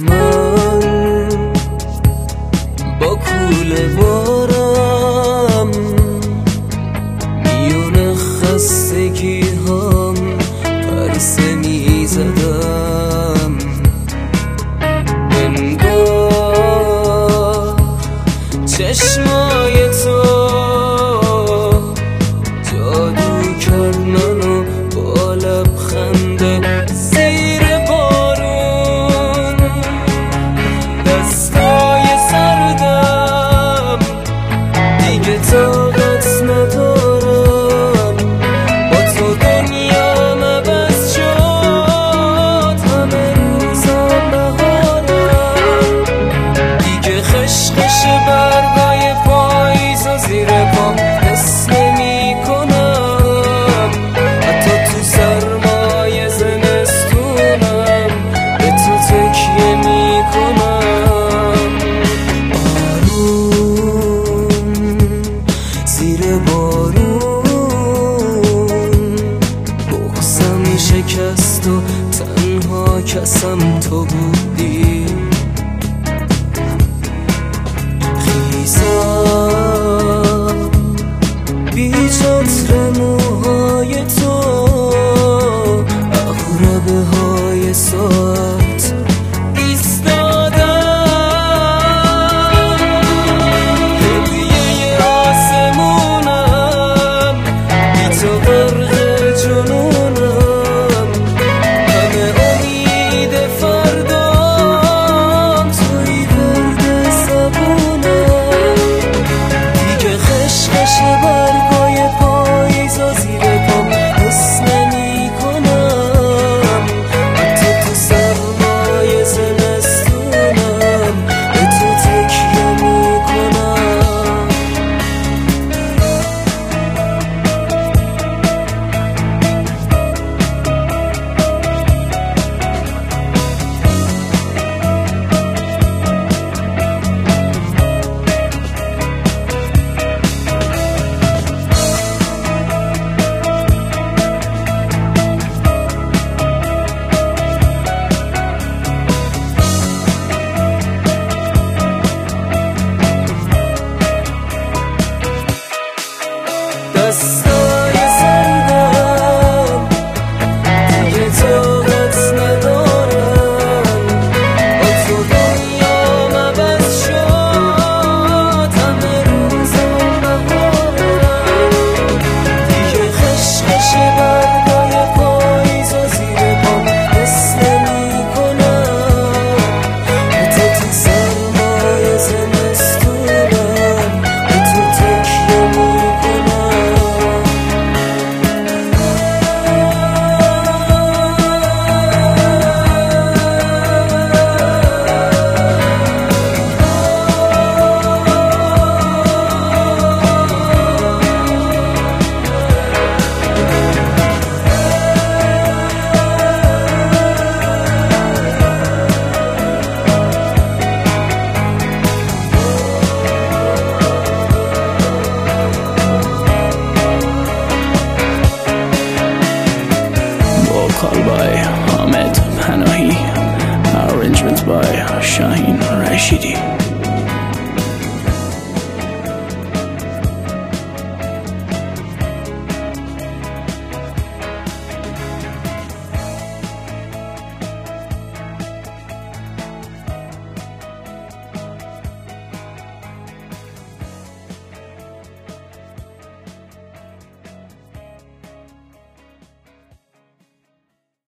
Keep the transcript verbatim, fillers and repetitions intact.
من با کوله بارم میون خستگی هم پرسه میزدم. انگار چشمای تو جادو کرد منو با لبخنده زیر بارون. دستای سردم دیگه طاقت ندارم، با تو دنیام عوض شد، همه روزم بهارم. دیگه خشخش برگای پاییز و زیر پام حس نمی کنم، حتی تو سرمای زمستونم به تو تکیه می کنم. آروم زیر بارون بغضم شکست و تنها کسم تو بودی. خیزم بی چتر موهای تو، اغربه های ساعت ایستادم. هدیه آسمونم بی تو غرق جنونم، همه امید فردام توی ورد زبونم. دیگه خشخش برگای پاییز و زیر پام حس نمی کنم، حتی تو سرمای زمستونم به تو تکیه می کنم. دستای سردم دیگه طاقت ندارم، با تو دنیام عوض شد، همه روزم بهارم. دیگه خشخش برگای پاییز و زیر پام حس نمی کنم، حتی تو سرمای زمستونم به تو تکیه می Vocal by Ahmed Panahi, arrangements by Shaheen Rashidi.